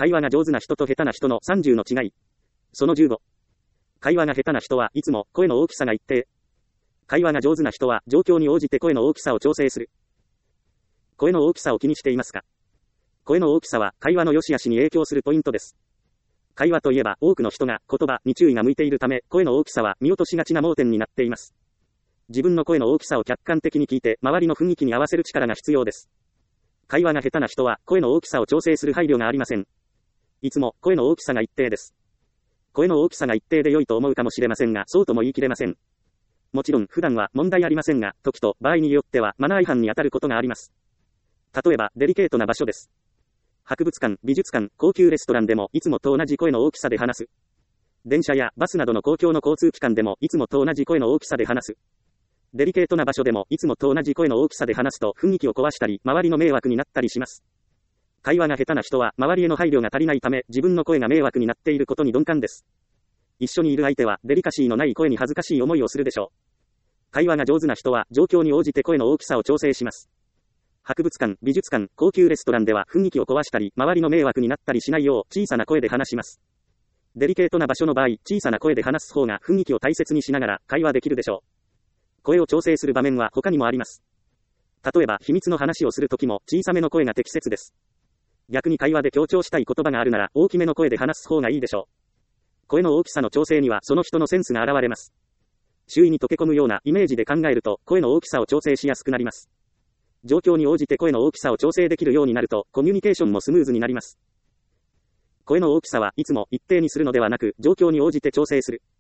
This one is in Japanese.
会話が上手な人と下手な人の30の違い。その15。会話が下手な人はいつも声の大きさが一定。会話が上手な人は状況に応じて声の大きさを調整する。声の大きさを気にしていますか？声の大きさは会話の良し悪しに影響するポイントです。会話といえば多くの人が言葉に注意が向いているため、声の大きさは見落としがちな盲点になっています。自分の声の大きさを客観的に聞いて、周りの雰囲気に合わせる力が必要です。会話が下手な人は声の大きさを調整する配慮がありません。いつも声の大きさが一定です。声の大きさが一定で良いと思うかもしれませんが、そうとも言い切れません。もちろん普段は問題ありませんが、時と場合によってはマナー違反に当たることがあります。例えばデリケートな場所です。博物館、美術館、高級レストランでもいつもと同じ声の大きさで話す。電車やバスなどの公共の交通機関でもいつもと同じ声の大きさで話す。デリケートな場所でもいつもと同じ声の大きさで話すと雰囲気を壊したり、周りの迷惑になったりします。会話が下手な人は周りへの配慮が足りないため、自分の声が迷惑になっていることに鈍感です。一緒にいる相手はデリカシーのない声に恥ずかしい思いをするでしょう。会話が上手な人は状況に応じて声の大きさを調整します。博物館、美術館、高級レストランでは雰囲気を壊したり、周りの迷惑になったりしないよう小さな声で話します。デリケートな場所の場合、小さな声で話す方が雰囲気を大切にしながら会話できるでしょう。声を調整する場面は他にもあります。例えば秘密の話をするときも小さめの声が適切です。逆に会話で強調したい言葉があるなら大きめの声で話す方がいいでしょう。声の大きさの調整にはその人のセンスが現れます。周囲に溶け込むようなイメージで考えると声の大きさを調整しやすくなります。状況に応じて声の大きさを調整できるようになるとコミュニケーションもスムーズになります。声の大きさはいつも一定にするのではなく状況に応じて調整する。